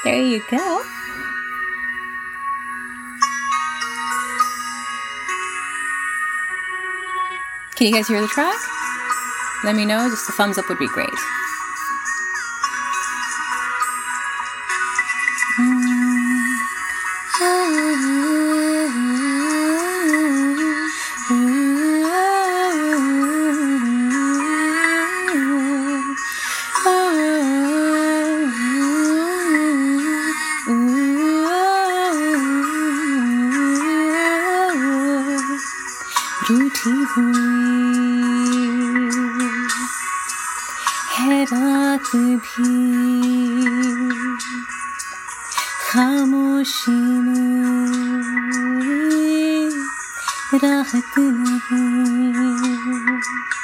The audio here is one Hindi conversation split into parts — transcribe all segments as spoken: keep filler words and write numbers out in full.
There you go. Can you guys hear the track? Let me know. Just a thumbs up would be great. रूठी हुई है रात भी खामोशी में राहत नहीं।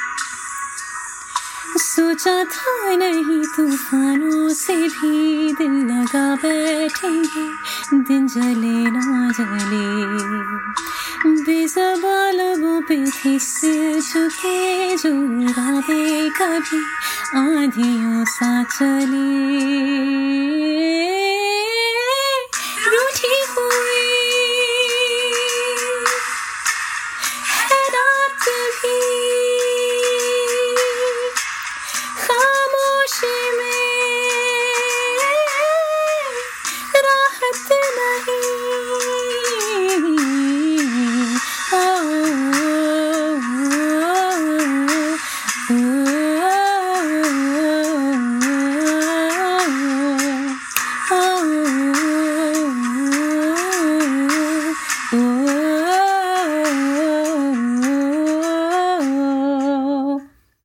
सोचा था नहीं तूफानों से भी दिल लगा बैठेंगे, दिन जले ना जले बेज़बां लबों पे फिस चुके जो राहें कभी आंधियों सा चले।